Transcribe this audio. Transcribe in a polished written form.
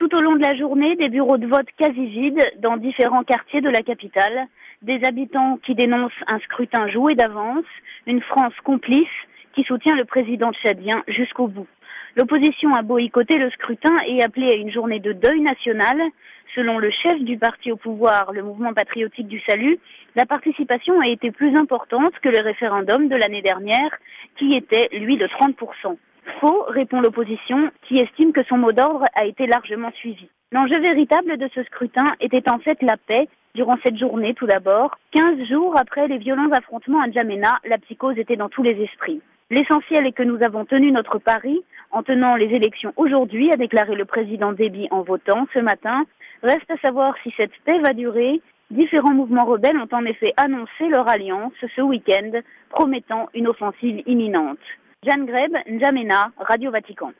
Tout au long de la journée, des bureaux de vote quasi vides dans différents quartiers de la capitale, des habitants qui dénoncent un scrutin joué d'avance, une France complice qui soutient le président tchadien jusqu'au bout. L'opposition a boycotté le scrutin et appelé à une journée de deuil national. Selon le chef du parti au pouvoir, le Mouvement patriotique du salut, la participation a été plus importante que le référendum de l'année dernière, qui était, lui, de 30%. Faux, répond l'opposition, qui estime que son mot d'ordre a été largement suivi. L'enjeu véritable de ce scrutin était en fait la paix, durant cette journée tout d'abord. 15 jours après les violents affrontements à N'Djamena, la psychose était dans tous les esprits. L'essentiel est que nous avons tenu notre pari en tenant les élections aujourd'hui, a déclaré le président Déby en votant ce matin. Reste à savoir si cette paix va durer. Différents mouvements rebelles ont en effet annoncé leur alliance ce week-end, promettant une offensive imminente. Jeanne Greb, N'Djamena, Radio Vatican.